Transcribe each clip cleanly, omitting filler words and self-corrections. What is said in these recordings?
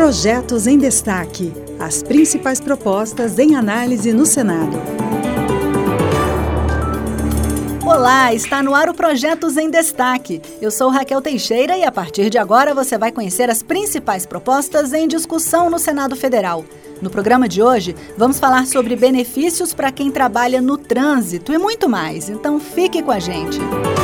Projetos em Destaque. As principais propostas em análise no Senado. Olá, está no ar o Projetos em Destaque. Eu sou Raquel Teixeira e a partir de agora você vai conhecer as principais propostas em discussão no Senado Federal. No programa de hoje, vamos falar sobre benefícios para quem trabalha no trânsito e muito mais, então fique com a gente.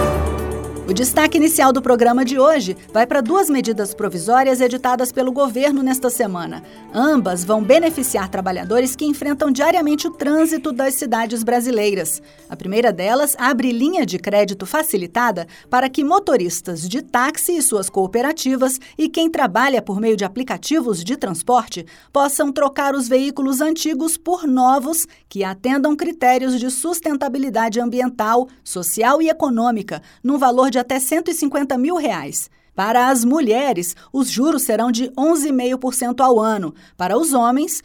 O destaque inicial do programa de hoje vai para duas medidas provisórias editadas pelo governo nesta semana. Ambas vão beneficiar trabalhadores que enfrentam diariamente o trânsito das cidades brasileiras. A primeira delas abre linha de crédito facilitada para que motoristas de táxi e suas cooperativas e quem trabalha por meio de aplicativos de transporte possam trocar os veículos antigos por novos que atendam critérios de sustentabilidade ambiental, social e econômica, num valor de até R$150 mil. Para as mulheres, os juros serão de 11,5% ao ano. Para os homens,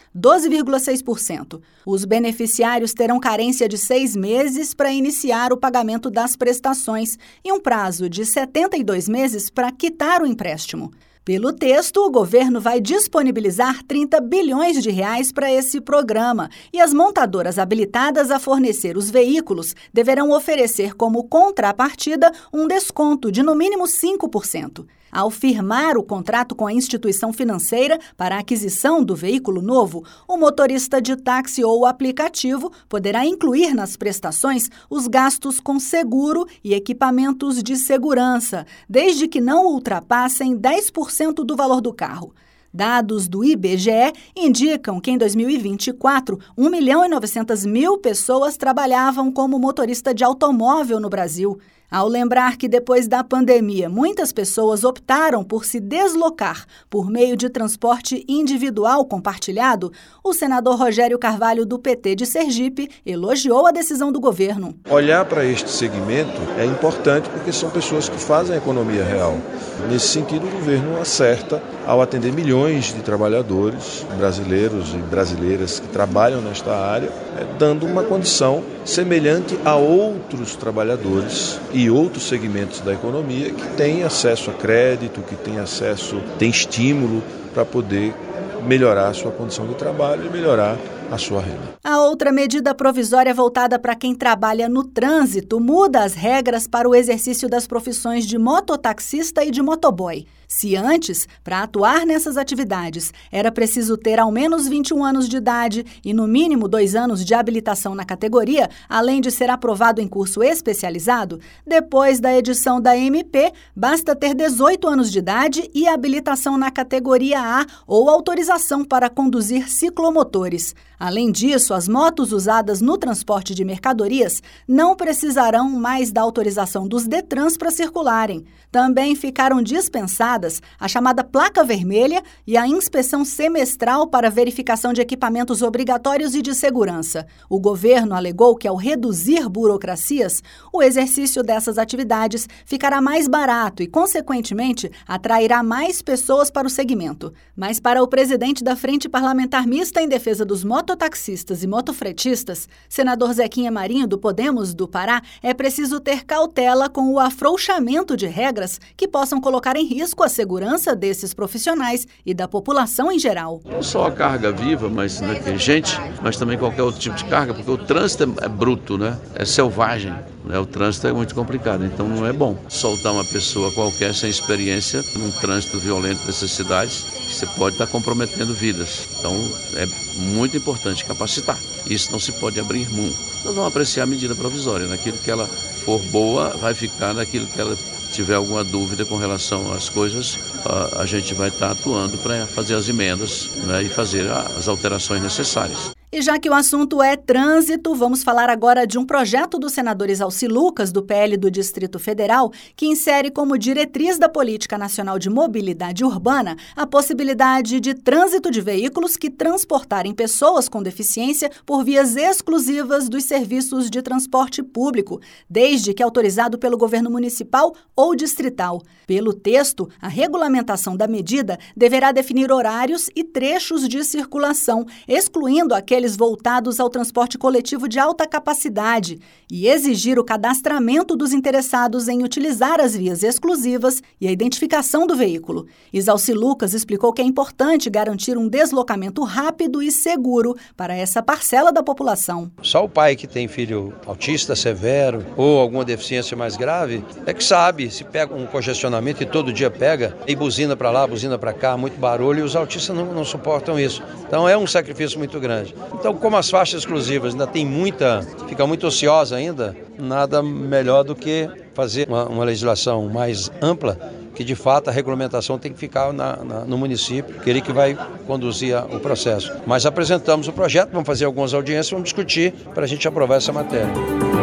12,6%. Os beneficiários terão carência de 6 meses para iniciar o pagamento das prestações e um prazo de 72 meses para quitar o empréstimo. Pelo texto, o governo vai disponibilizar R$30 bilhões para esse programa e as montadoras habilitadas a fornecer os veículos deverão oferecer como contrapartida um desconto de no mínimo 5%. Ao firmar o contrato com a instituição financeira para a aquisição do veículo novo, o motorista de táxi ou aplicativo poderá incluir nas prestações os gastos com seguro e equipamentos de segurança, desde que não ultrapassem 10% do valor do carro. Dados do IBGE indicam que em 2024, 1.900.000 pessoas trabalhavam como motorista de automóvel no Brasil. Ao lembrar que depois da pandemia, muitas pessoas optaram por se deslocar por meio de transporte individual compartilhado, o senador Rogério Carvalho, do PT de Sergipe, elogiou a decisão do governo. Olhar para este segmento é importante porque são pessoas que fazem a economia real. Nesse sentido, o governo acerta ao atender milhões de trabalhadores brasileiros e brasileiras que trabalham nesta área, dando uma condição semelhante a outros trabalhadores e outros segmentos da economia que têm acesso a crédito, que têm estímulo para poder melhorar a sua condição de trabalho e melhorar a sua renda. A outra medida provisória voltada para quem trabalha no trânsito muda as regras para o exercício das profissões de mototaxista e de motoboy. Se antes, para atuar nessas atividades, era preciso ter ao menos 21 anos de idade e no mínimo 2 anos de habilitação na categoria, além de ser aprovado em curso especializado, depois da edição da MP, basta ter 18 anos de idade e habilitação na categoria A ou autorização para conduzir ciclomotores. Além disso, as motos usadas no transporte de mercadorias não precisarão mais da autorização dos Detrans para circularem. Também ficaram dispensadas a chamada placa vermelha e a inspeção semestral para verificação de equipamentos obrigatórios e de segurança. O governo alegou que, ao reduzir burocracias, o exercício dessas atividades ficará mais barato e, consequentemente, atrairá mais pessoas para o segmento. Mas para o presidente da Frente Parlamentar Mista em Defesa dos Mototaxistas e motofretistas, senador Zequinha Marinho, do Podemos do Pará, é preciso ter cautela com o afrouxamento de regras que possam colocar em risco a segurança desses profissionais e da população em geral. Não só a carga viva, mas gente, mas também qualquer outro tipo de carga, porque o trânsito é bruto, né? É selvagem. O trânsito é muito complicado, então não é bom soltar uma pessoa qualquer sem experiência num trânsito violento dessas cidades. Você pode estar comprometendo vidas. Então é muito importante capacitar. Isso não se pode abrir mão. Nós vamos apreciar a medida provisória. Naquilo que ela for boa, vai ficar. Naquilo que ela tiver alguma dúvida com relação às coisas, a gente vai estar atuando para fazer as emendas, né, e fazer as alterações necessárias. E já que o assunto é trânsito, vamos falar agora de um projeto do senador Exalci Lucas, do PL do Distrito Federal, que insere como diretriz da Política Nacional de Mobilidade Urbana a possibilidade de trânsito de veículos que transportarem pessoas com deficiência por vias exclusivas dos serviços de transporte público, desde que autorizado pelo governo municipal ou distrital. Pelo texto, a regulamentação da medida deverá definir horários e trechos de circulação, excluindo aqueles daqueles voltados ao transporte coletivo de alta capacidade e exigir o cadastramento dos interessados em utilizar as vias exclusivas e a identificação do veículo. Isalci Lucas explicou que é importante garantir um deslocamento rápido e seguro para essa parcela da população. Só o pai que tem filho autista severo ou alguma deficiência mais grave é que sabe, se pega um congestionamento e todo dia pega, e buzina para lá, buzina para cá, muito barulho, e os autistas não suportam isso. Então é um sacrifício muito grande. Então, como as faixas exclusivas ainda tem fica muito ociosa ainda, nada melhor do que fazer uma legislação mais ampla, que de fato a regulamentação tem que ficar no município, que ele que vai conduzir o processo. Mas apresentamos o projeto, vamos fazer algumas audiências, vamos discutir para a gente aprovar essa matéria.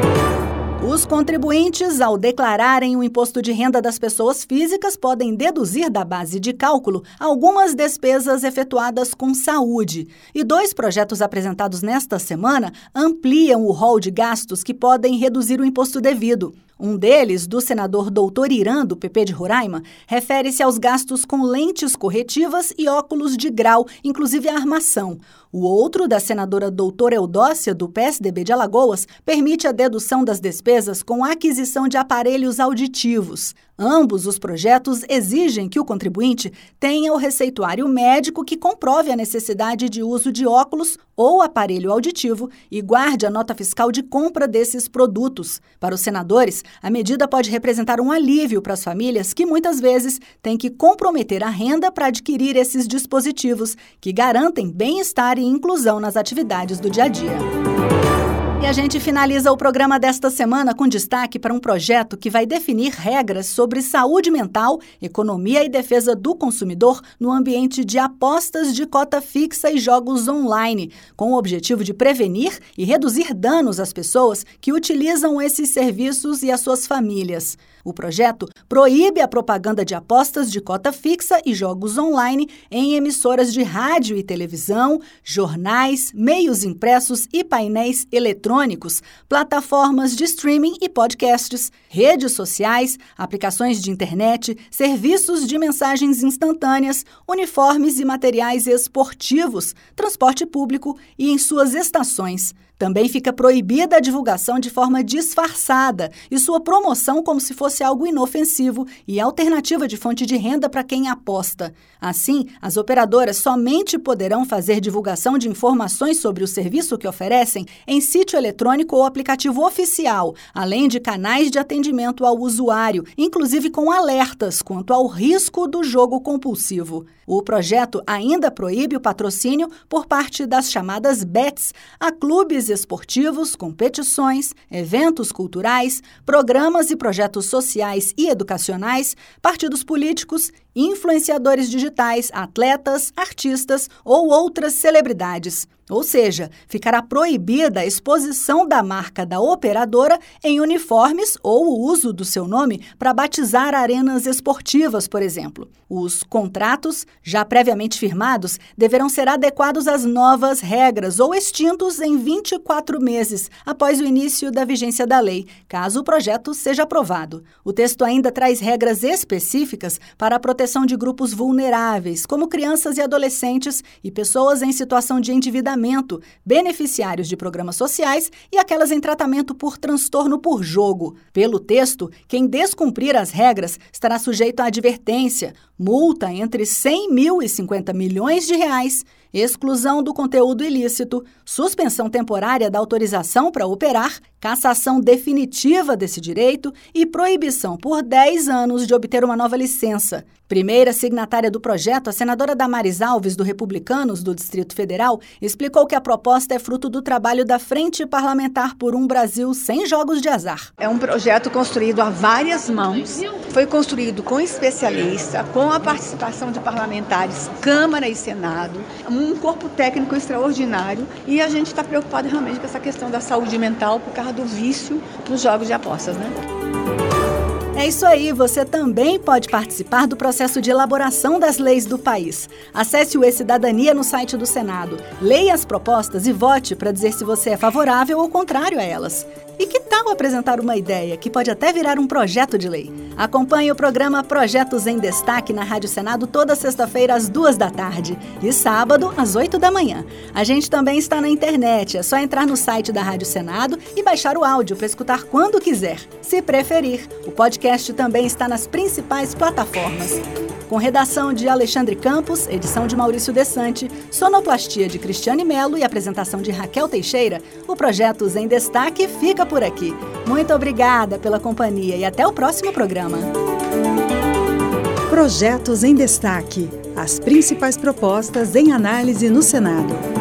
Os contribuintes, ao declararem o imposto de renda das pessoas físicas, podem deduzir da base de cálculo algumas despesas efetuadas com saúde. E 2 projetos apresentados nesta semana ampliam o rol de gastos que podem reduzir o imposto devido. Um deles, do senador Doutor Irã, do PP de Roraima, refere-se aos gastos com lentes corretivas e óculos de grau, inclusive a armação. O outro, da senadora Doutora Eudócia, do PSDB de Alagoas, permite a dedução das despesas com a aquisição de aparelhos auditivos. Ambos os projetos exigem que o contribuinte tenha o receituário médico que comprove a necessidade de uso de óculos ou aparelho auditivo e guarde a nota fiscal de compra desses produtos. Para os senadores, a medida pode representar um alívio para as famílias que muitas vezes têm que comprometer a renda para adquirir esses dispositivos que garantem bem-estar e inclusão nas atividades do dia a dia. E a gente finaliza o programa desta semana com destaque para um projeto que vai definir regras sobre saúde mental, economia e defesa do consumidor no ambiente de apostas de cota fixa e jogos online, com o objetivo de prevenir e reduzir danos às pessoas que utilizam esses serviços e às suas famílias. O projeto proíbe a propaganda de apostas de cota fixa e jogos online em emissoras de rádio e televisão, jornais, meios impressos e painéis eletrônicos, plataformas de streaming e podcasts, redes sociais, aplicações de internet, serviços de mensagens instantâneas, uniformes e materiais esportivos, transporte público e em suas estações. Também fica proibida a divulgação de forma disfarçada e sua promoção como se fosse algo inofensivo e alternativa de fonte de renda para quem aposta. Assim, as operadoras somente poderão fazer divulgação de informações sobre o serviço que oferecem em sítio eletrônico ou aplicativo oficial, além de canais de atendimento ao usuário, inclusive com alertas quanto ao risco do jogo compulsivo. O projeto ainda proíbe o patrocínio por parte das chamadas bets a clubes esportivos, competições, eventos culturais, programas e projetos sociais e educacionais, partidos políticos, influenciadores digitais, atletas, artistas ou outras celebridades. Ou seja, ficará proibida a exposição da marca da operadora em uniformes ou o uso do seu nome para batizar arenas esportivas, por exemplo. Os contratos, já previamente firmados, deverão ser adequados às novas regras ou extintos em 24 meses após o início da vigência da lei, caso o projeto seja aprovado. O texto ainda traz regras específicas para a proteção de grupos vulneráveis, como crianças e adolescentes e pessoas em situação de endividamento, beneficiários de programas sociais e aquelas em tratamento por transtorno por jogo. Pelo texto, quem descumprir as regras estará sujeito a advertência, multa entre 100 mil e 50 milhões de reais, exclusão do conteúdo ilícito, suspensão temporária da autorização para operar, cassação definitiva desse direito e proibição por 10 anos de obter uma nova licença. Primeira signatária do projeto, a senadora Damares Alves, do Republicanos do Distrito Federal, explicou que a proposta é fruto do trabalho da Frente Parlamentar por um Brasil Sem Jogos de Azar. É um projeto construído a várias mãos, foi construído com especialistas, com a participação de parlamentares, Câmara e Senado, um corpo técnico extraordinário, e a gente está preocupado realmente com essa questão da saúde mental por causa do vício nos jogos de apostas, né? É isso aí, você também pode participar do processo de elaboração das leis do país. Acesse o E-Cidadania no site do Senado, leia as propostas e vote para dizer se você é favorável ou contrário a elas. E que tal apresentar uma ideia que pode até virar um projeto de lei? Acompanhe o programa Projetos em Destaque na Rádio Senado toda sexta-feira às 14h e sábado às 8h. A gente também está na internet, é só entrar no site da Rádio Senado e baixar o áudio para escutar quando quiser. Se preferir, o podcast também está nas principais plataformas. Com redação de Alexandre Campos, edição de Maurício Desante, sonoplastia de Cristiane Melo e apresentação de Raquel Teixeira, o Projetos em Destaque fica por aqui. Muito obrigada pela companhia e até o próximo programa. Projetos em Destaque. As principais propostas em análise no Senado.